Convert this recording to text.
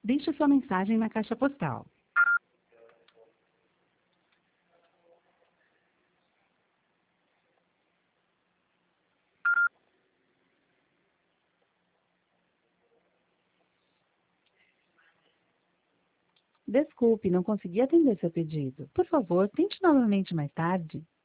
Deixe sua mensagem na caixa postal. Desculpe, não consegui atender seu pedido. Por favor, tente novamente mais tarde.